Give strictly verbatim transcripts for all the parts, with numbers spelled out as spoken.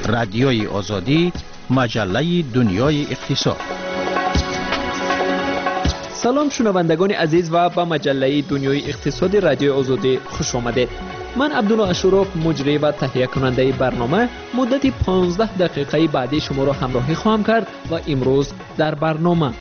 رادیوی آزادی، مجله دنیای اقتصاد. سلام شنوندگان عزیز و به مجله دنیای اقتصاد رادیوی آزادی خوش آمدید. من عبدالله اشرف مجری و تهیه کننده برنامه مدت پانزده دقیقه بعدی شما را همراهی خواهم کرد و امروز در برنامه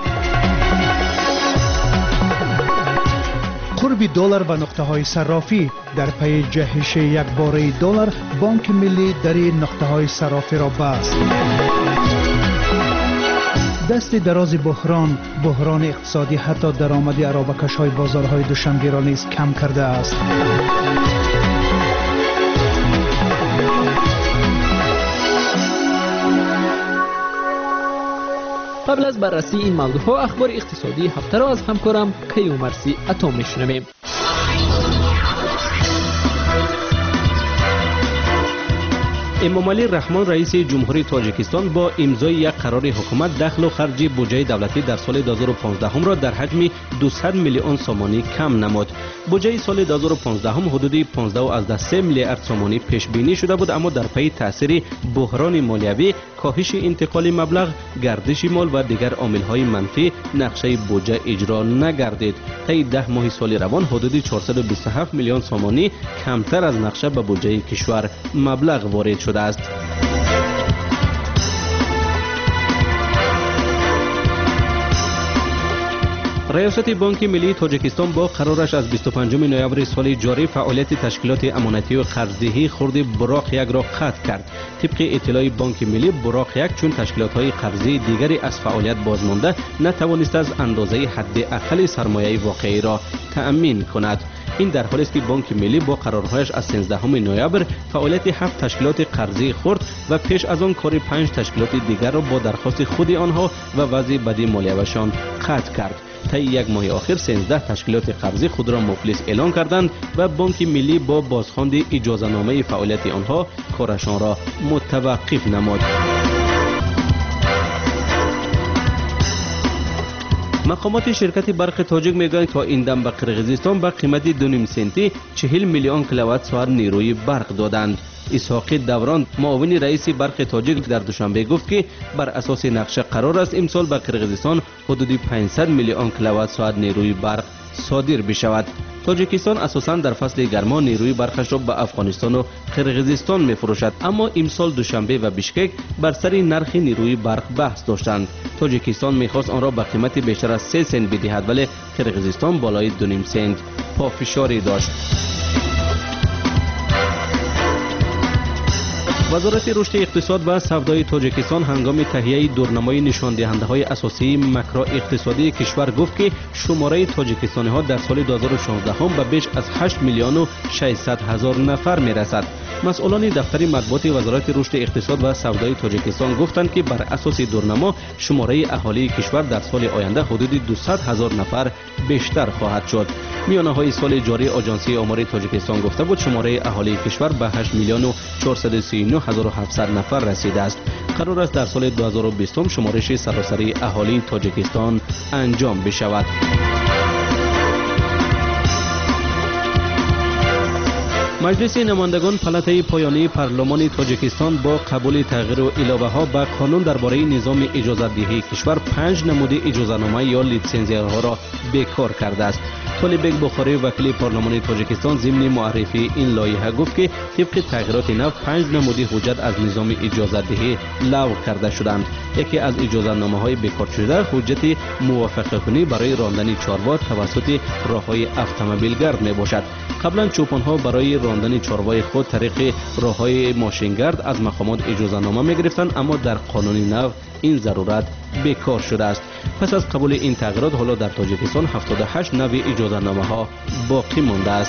قرب دلار و نقطه های صرافی در پی جهش یک باره دلار، بانک ملی در نقطه های صرافی را بست. دست دراز بحران بحران اقتصادی حتی درآمد ارابکش های بازارهای دوشنبه را نیز کم کرده است. قبل از بررسی این موضوع ها اخبار اقتصادی هفته را از همکارم کیومرثی عطا میشنویم. امامعلی رحمان رئیس جمهوری تاجیکستان با امضای یک قرار حکومت دخل و خرج بودجه دولتی در سال دو هزار و پانزده هم را در حجم دویست میلیون سومانی کم نمود. بودجه سال دو هزار و پانزده هم حدود پانزده و از سه میلیارد سومانی پیش بینی شده بود، اما در پی تاثیر بحران مالیوی، کاهش انتقال مبلغ، گردش مال و دیگر عامل‌های منفی نقشه بودجه اجرا نگردید. طی ده ماه سال روان حدود چهارصد و بیست و هفت میلیون سومانی کمتر از نقشه به بودجه کشور مبلغ وارد شده است. ریاست بانک ملی تاجیکستان با قرارش از بیست و پنجم نوامبر سال جاری فعالیت تشکیلات امانتی و قرضدهی خرد براق یک را قطع کرد. طبق اطلاع بانک ملی، براق یک چون تشکیلات‌های قرضی دیگری از فعالیت بازمانده نتوانست از اندازه حداقل سرمایه واقعی را تأمین کند. این در حالی است که بانک ملی با قرارهایش از سیزدهم نوامبر فعالیت هفت تشکیلات قرضی خرد و پیش از آن کار پنج تشکیلات دیگر را با درخواست خود آنها و وضع بدی مالیویشان قطع کرد. طی یک ماه آخر سیزده تشکیلات قرضی خود را مفلس اعلان کردند و بانک ملی با بازخواند اجازه نامه فعالیت آنها کارشان را متوقف نمود. مقامات شرکت برق تاجیک میگویند تا این دم به قرقیزستان به قیمت دو نیم سنتی چهل میلیون کیلووات ساعت نیروی برق دادند. اسحاق دوران معاون رئیس برق تاجیک در دوشنبه گفت که بر اساس نقشه قرار است امسال به قرقیزستان حدود پانصد میلیون کیلووات ساعت نیروی برق صادر بشود. تاجیکستان اساساً در فصل گرما نیروی برقش را به افغانستان و قرقیزستان می‌فروشد، اما امسال دوشنبه و بیشکک بر سر نرخ نیروی برق بحث داشتند. تاجیکستان می‌خواست آن را به قیمت بیشتر از سه سنت بدهد، ولی قرقیزستان بالای دو نیم سنت پافشاری داشت. وزارت رشد اقتصاد و سودای تاجیکستان هنگام تهیه دورنمای نشان دهنده های اساسی ماکرو اقتصادی کشور گفت که شماره تاجیکستانی ها در سال دو هزار و شانزده هم به بیش از هشت میلیون و ششصد هزار نفر می رسد. مسئولان دفتر مطبوعات وزارت رشد اقتصاد و سودای تاجیکستان گفتند که بر اساس دورنما شماره اهالی کشور در سال آینده حدود دویست هزار نفر بیشتر خواهد شد. میانه های سال جاری آژانسی آمار تاجیکستان گفته بود شماره اهالی کشور به هشت میلیون و چهارصد و سی و نه هزار و هفتصد نفر رسیده است. قرار است در سال دو هزار و بیست شمارش سراسری اهالی تاجیکستان انجام بشود. مجلس نمایندگان پلته پایانی پارلمان تاجیکستان با قبول تغییر و علاوه ها به قانون درباره نظام اجازه دهی کشور پنج نمود اجازه نامه یا لیسنزی ها را بیکار کرده است. طالب بخاری وکیل پارلمان تاجیکستان ضمن معرفی این لایحه گفت که طبق تغییرات نو پنج نمود حجت از نظام اجازه دهی لغو کرده شدند. یکی از اجازه نامه های بیکار شده حجت موافقه کنی برای راندن چاروا توسط راههای اتومبیلگرد می باشد. قبلا چوپان ها برای راندن چاروای خود طریق راههای ماشینگرد از مقامات اجازه نامه می گرفتند، اما در قانون نو این ضرورت بیکار شده است. پس از قبول این تغییرات حالا در تاجیکستان هفتاد و هشت نوع اجازه نامه ها باقی مانده است.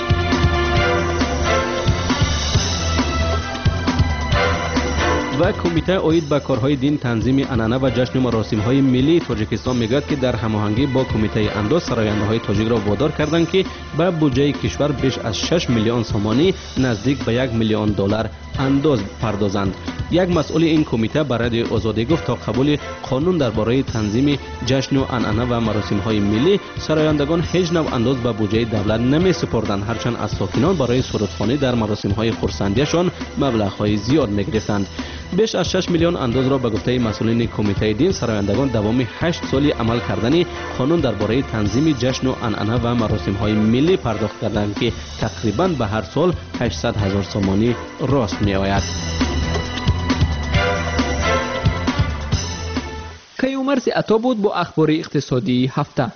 و کمیته عاید به کارهای دین تنظیم عنعنه و جشن مراسم‌های ملی تاجیکستان میگوید که در هماهنگی با کمیته انداز سراینده‌های تاجیک را وادار کردند که به بودجه کشور بیش از شش میلیون سومانی نزدیک به یک میلیون دلار انداز پردازند. یک مسئول این کمیته بر رادیو آزادی گفت تا قبول قانون درباره تنظیم جشن و عنعنه و مراسم‌های ملی سرایندگان هیچ نوع انداز به بودجه دولت نمی‌سپردند، هرچند از ساکنان برای سرودخوانی در مراسم‌های خرسندیشان مبلغ‌های زیاد می‌گرفتند. بیش از شش میلیون انداز را به گفته مسئولین کمیته دین سرایندگان دوام هشت سالی عمل کردن قانون درباره تنظیم جشن و عنعنه و مراسم‌های ملی پرداخت کردند که تقریباً به هر سال هشتصد هزار سومانی راست می‌آید. کیومرث عطا بود با اخبار اقتصادی هفته.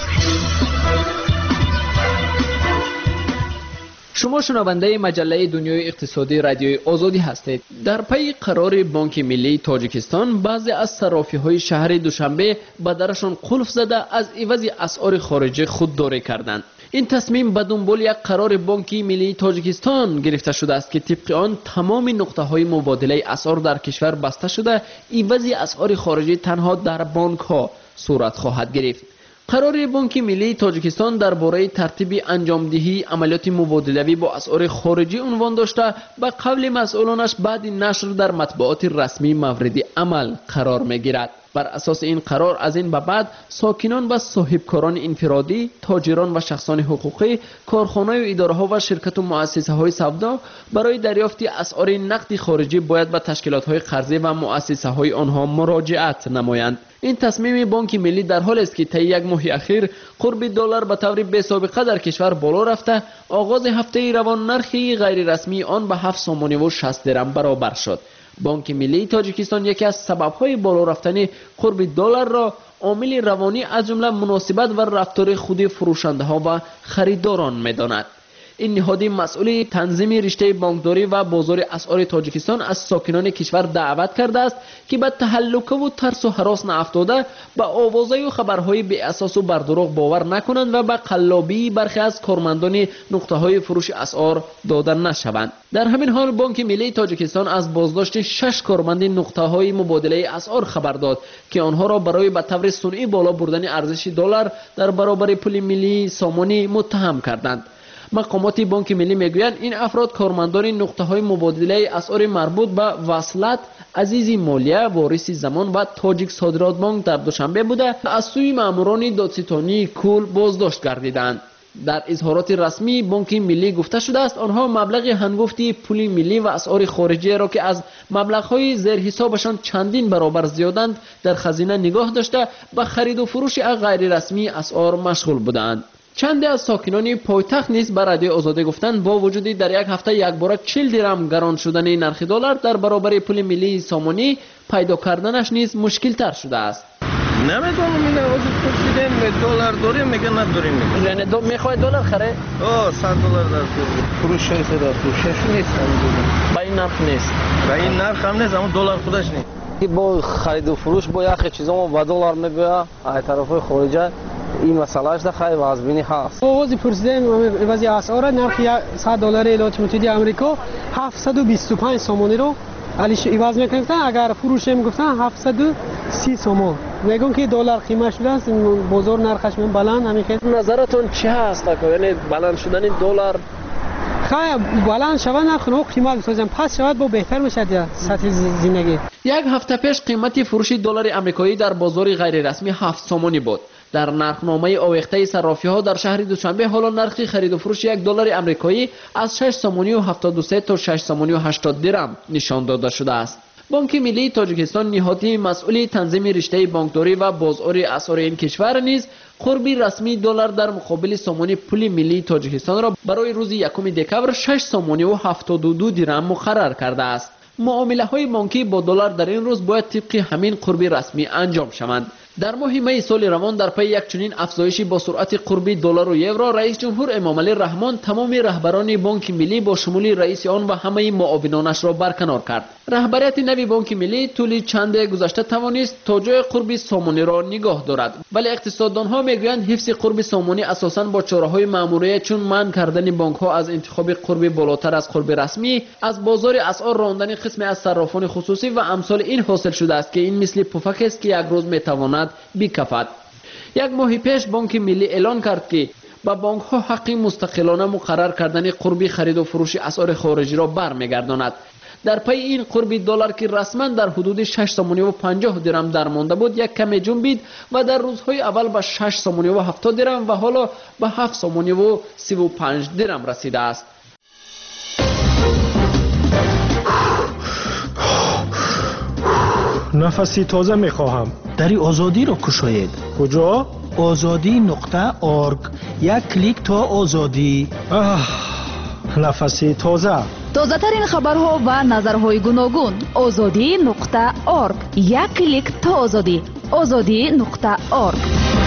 شما شنونده مجله دنیای اقتصادی رادیوی آزادی هستید. در پی قرار بانک ملی تاجیکستان بعضی از صرافی‌های شهر دوشنبه به درشان قلف زده از عوض اسعار خارجی خودداری کردند. این تصمیم به دنبال یک قرار بانک ملی تاجیکستان گرفته شده است که طبق آن تمام نقطه‌های مبادله اسعار در کشور بسته شده، عوض اسعار خارجی تنها در بانک‌ها صورت خواهد گرفت. قرار بانک ملی تاجیکستان درباره ترتیب انجامدهی عملیات مبادله‌ای با اسعار خارجی عنوان داشته، به قول مسئولانش بعد نشر در مطبوعات رسمی مورد عمل قرار می‌گیرد. بر اساس این قرار از این به بعد ساکنان و صاحبکاران انفرادی، تاجران و شخصان حقوقی، کارخانه‌های و اداره‌ها و شرکت و مؤسسه‌های سودا برای دریافت اسعار نقد خارجی باید به تشکیلات‌های قرضه و مؤسسه‌های آنها مراجعت نمایند. این تصمیم بانک ملی در حالی است که طی یک ماه اخیر قرب دلار به طور بی‌سابقه در کشور بالا رفته، آغاز هفته روان نرخی غیر رسمی آن به هفت سومانی و شصت درم برابر شد. بانک ملی تاجیکستان یکی از سبب‌های بالا رفتن قرب دلار را عامل روانی از جمله مناسبت و رفتار خود فروشنده‌ها و خریداران می‌داند. این نهادی مسئول تنظیم رشته بانکداری و بازار اسعار تاجیکستان از ساکنان کشور دعوت کرده است که به تهلکه و ترس و هراس نیفتاده به آوازه و خبرهای بی اساس و بر دروغ باور نکنند و به قلابی برخی از کارمندان نقطه‌های فروش اسعار داده نشوند. در همین حال بانک ملی تاجیکستان از بازداشت شش کارمند نقطه‌های مبادله اسعار خبر داد که آنها را برای به طور صنعی بالا بردن ارزش دلار در برابر پول ملی سامانی متهم کردند. مقامات بانک ملی میگویند این افراد کارمندان نقطه‌های مبادله اسعار مربوط به وصلت، عزیزی مالیه، وارث زمان و تاجیک صادرات بانک در دوشنبه بوده از سوی ماموران دادستانی کل بازداشت گردیدند. در اظهارات رسمی بانک ملی گفته شده است آنها مبلغ هنگفتی پول ملی و اسعار خارجی را که از مبلغ‌های زیر حسابشان چندین برابر زیادند در خزینه نگاه داشته به خرید و فروش غیر رسمی اسعار مشغول بودند. چند از ساکنان پایتخت نیز به رادیو آزادی گفتند با وجود در یک هفته یک بار چهل درم گران شدن نرخ دلار در برابر پول ملی سامانی پیدا کردنش نیز مشکل تر شده است. نمیدونم این آواز پرسیدن دلار داریم میگن نداریم میگن. یعنی دو میخوای دلار خره؟ آه صد دلار در فروش شش در فروش نیست. با این نرخ نیست. با این نرخ هم نیست اما دلار خودش نیست. با خرید و فروش با یک چیزا ما با دلار میگه از طرف خارجی این مسئلهش ده خیلی وازبینی هست. آواز پرسیدن وضعیت اسعار نرخ صد دلار ایالات متحده آمریکا هفتصد و بیست و پنج سومانی رو علیش عوض میکنن، اگر فروش میگفتن هفتصد و سی سومون. میگن که دلار قیمت شده است بازار نرخش من بلند همین. نظرتون چه هست؟ یعنی بلند شدن دلار خیلی بلند شود نرخ نو قیمت بسازن پس شود با بهتر میشد یا سطح زندگی. یک هفته پیش قیمت فروش دلار آمریکایی در بازار غیر رسمی هفت سومانی بود. در نرخنامه آویخته صرافی‌ها در شهر دوشنبه حالا نرخ خرید و فروش یک دلار آمریکایی از شش سومانی و هفتاد و سه تا شش سومانی و هشتاد درم نشان داده شده است. بانک ملی تاجیکستان نهادی مسئول تنظیم رشته بانکداری و بازار اسعار این کشور نیز قربی رسمی دلار در مقابل سومانی پول ملی تاجیکستان را برای روز یکم دکمبر شش سومانی و هفتاد و دو درم مقرر کرده است. معامله های بانکی با دلار در این روز باید طبق همین قربی رسمی انجام شوند. در ماه می سال روان در پی یک چنین افزایشی با سرعت قربی دلار و یورو رئیس جمهور امامعلی رحمان تمام رهبران بانک ملی با شمول رئیس آن و همه معاونانش را برکنار کرد. رهبریت نوی بانک ملی طول چند گذشته توانست تا جای قربی سامانی را نگاه دارد، ولی اقتصاددانها میگویند حفظ قربی سامانی اساساً با چاره‌های ماموریه چون منع کردن بانک‌ها از انتخاب قربی بالاتر از قربی رسمی، از بازار اسعار راندن قسمی از صرافان خصوصی و امثال این حاصل شده است که این مثل پفک است که یک روز میتواند بکفد. یک ماه پیش بانک ملی اعلان کرد که با بانک ها حق مستقلانه مقرر کردن قربی خرید و فروش اسعار خارجی را برمیگرداند. در پی این قرب دلار که رسما در حدود شش سوم و پنجاه درم درمانده بود یک کمی جنبید و در روزهای اول به شش سوم و هفتاد درم و حالا به هفت سوم و سی و پنج درم رسیده است. نفسی تازه میخواهم. دری آزادی را گشایید. کجا؟ آزادی نقطه ارگ. یک کلیک تا آزادی. آه، نفسی تازه. تازه ترین خبرها و نظرهای گوناگون. آزادی نقطه ارگ. یک کلیک تا آزادی. آزادی نقطه ارگ.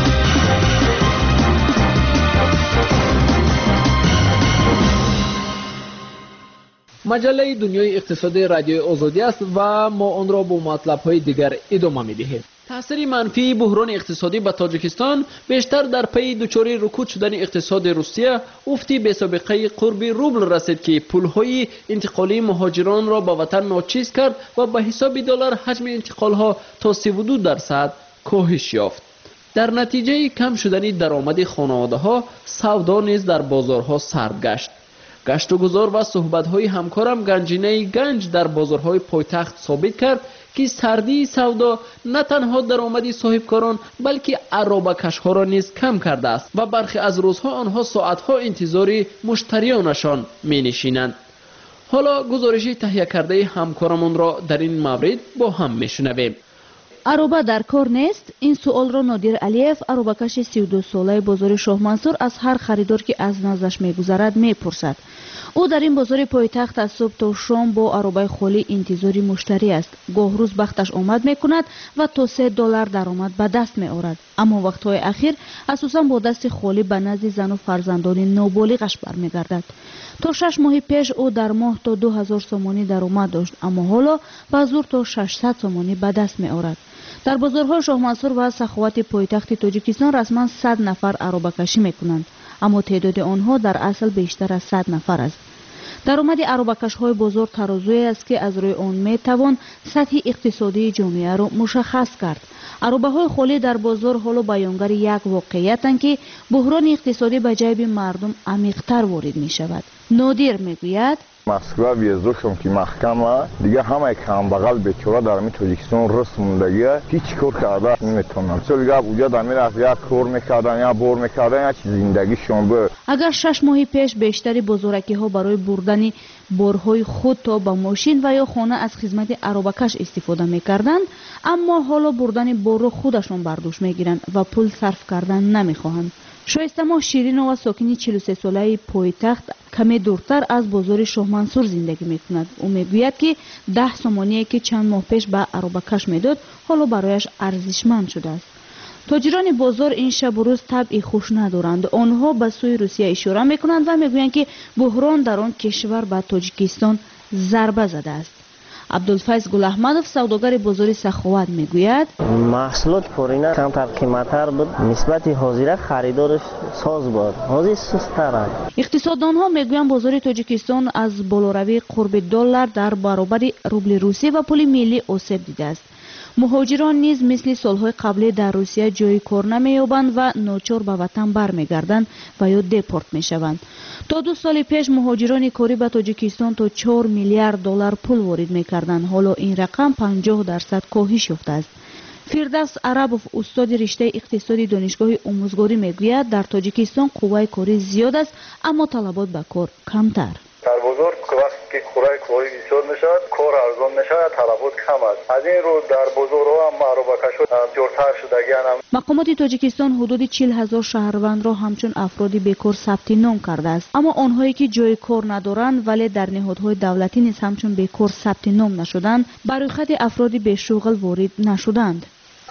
مجله دنیای اقتصادی رادیو آزادی است و ما آن را با مطلب‌های دیگر ادامه می‌دهیم. تاثیر منفی بحران اقتصادی به تاجیکستان بیشتر در پی دچاری رکود شدن اقتصاد روسیه افتی به سابقه قرب روبل رسید که پول‌های انتقالی مهاجران را به وطن ناچیز کرد و به حساب دلار حجم انتقال‌ها تا سی و دو درصد کاهش یافت. در نتیجه کم شدن درآمد خانواده‌ها، سودا نیز در بازارها سرد گشت. گشت و گذار و صحبت‌های همکارم گنجینه گنج در بازارهای پایتخت ثابت کرد که سردی سودا نه تنها درآمد صاحبکاران بلکه عرابه‌کش‌ها را نیز کم کرده است و برخی از روزها آنها ساعت‌ها انتظار مشتریانشان می‌نشینند. حالا گزارش تهیه کرده همکارمان را در این مورد با هم می‌شنویم. عروبه در کار نیست؟ این سوال را نادر علیف، عروبه‌کش سی و دو ساله بازار شاه منصور از هر خریدار که از نزدش می‌گذرد می‌پرسد. او در این بازار پایتخت از صبح تا شام با عروبه خالی انتظاری مشتری است. گاه روز بختش آمد می‌کند و تا سه دلار درآمد به دست می‌آورد. اما وقت‌های اخیر اساساً با دست خالی به نزد زن و فرزندان نابالغش برمیگردد. تا شش ماه پیش او در ماه تا دو هزار سومانی درآمد داشت، اما حالا به زور تا ششصد سومانی به دست می‌آورد. در بازارهای شاه منصور و سخاوت پایتخت تاجیکستان رسما صد نفر عروبه کشی میکنند، اما تعداد آنها در اصل بیشتر از صد نفر است. درآمد عروبه کش‌های بازار ترازویی است که از روی آن میتوان سطح اقتصادی جامعه را مشخص کرد. عروبه های خالی در بازار حالا بیانگر یک واقعیتند که بحران اقتصادی به جیب مردم عمیق‌تر وارد می شود. نادر میگوید مسئله ویزاشون که محکمه دیگه همه کم بغل بیچاره در می تاجیکستان رسم موندگیه هیچ کار کرده نمیتونن. سال دیگه اونجا در می رفت یک کار میکردن یا بور میکردن یا چیز زندگیشون بود. اگر شش ماه پیش بیشتری بازارکی ها برای بردن بارهای خود تا به ماشین و یا خانه از خدمت عروبه کش استفاده میکردند، اما حالا بردن بار خودشون برداشت میگیرند و پول صرف کردن نمیخواهند. شایسته ما شیرین و ساکنی چهل و سه ساله پایتخت کمی دورتر از بازار شاه منصور زندگی میکند. او میگوید که ده سومانی که چند ماه پیش به عروبه کش میداد حالا برایش ارزشمند شده است. تاجران بازار این شب و روز طبع خوش ندارند. آنها به سوی روسیه اشاره میکنند و میگویند که بحران در آن کشور به تاجیکستان ضربه زده است. عبدالفیض گل احمدов سوداگر بازار سخاوت میگوید محصولات پارینه کمتر قیمتتر بود، نسبت حاضره خریدارش ساز بود، حاضر سست‌تر است. اقتصاددانها میگویند بازار تاجیکستان از بالاروی قرب دلار در برابر روبل روسی و پول ملی آسیب دیده است. مهاجران نیز مثل سالهای قبلی در روسیه جای کار نمی‌یابند و ناچار به وطن برمیگردند و یا دپورت میشوند. تا دو سال پیش مهاجران کاری به تاجیکستان تا چهار میلیارد دلار پول وارد می‌کردند. حالا این رقم پنجاه درصد کاهش یافته است. فردوس عربوف استاد رشته اقتصادی دانشگاه آموزگاری میگوید در تاجیکستان قوه کاری زیاد است اما طلبات به کار کمتر. در بازار وقتی که قوه کاری زیاد میشود کار ارزان میشود، طلبات کم است. از این رو در بازارها هم عروبه کش‌ها جورتر شدگی‌اند. مقامات تاجیکستان حدود چهل هزار شهروند را همچون افرادی بیکار ثبت نام کرده است، اما آنهایی که جای کار ندارند ولی در نهادهای دولتی نیز همچون بیکار ثبت نام نشدند برای خط افرادی به شغل وارد نشدند.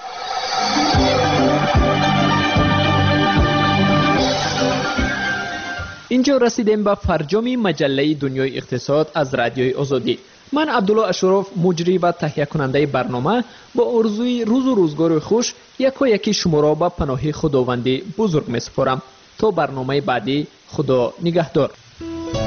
اینجا رسیدیم به فرجام مجله دنیای اقتصاد از رادیوی آزادی. من عبدالله اشرف مجری و تهیه کننده برنامه با آرزوی روز و روزگار خوش یکا یکی شما را به پناه خداوند بزرگ می سپارم. تا برنامه بعدی، خدا نگهدار.